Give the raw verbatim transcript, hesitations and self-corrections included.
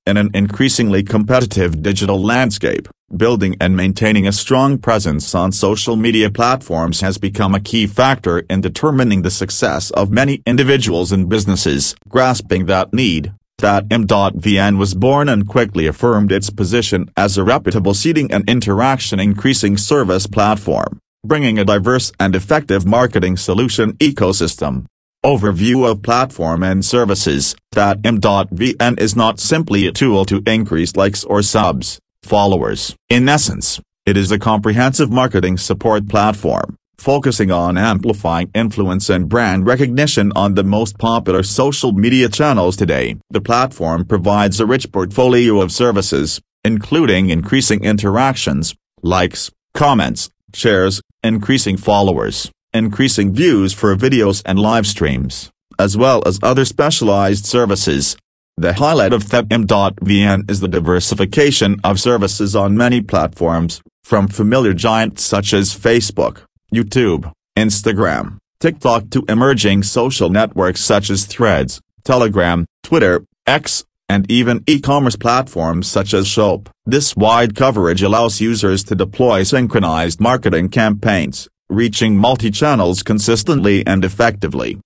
In an increasingly competitive digital landscape, building and maintaining a strong presence on social media platforms has become a key factor in determining the success of many individuals and businesses. Grasping that need, ThatM.vn was born and quickly affirmed its position as a reputable seeding and interaction increasing service platform, bringing a diverse and effective marketing solution ecosystem. Overview of platform and services. ThatM.vn is not simply a tool to increase likes or subs, followers. In essence, it is a comprehensive marketing support platform, focusing on amplifying influence and brand recognition on the most popular social media channels today. The platform provides a rich portfolio of services, including increasing interactions, likes, comments, shares, increasing followers, increasing views for videos and live streams, as well as other specialized services. The highlight of ThatM.vn is the diversification of services on many platforms, from familiar giants such as Facebook, YouTube, Instagram, TikTok to emerging social networks such as Threads, Telegram, Twitter, X, and even e-commerce platforms such as Shop. This wide coverage allows users to deploy synchronized marketing campaigns, reaching multi-channels consistently and effectively.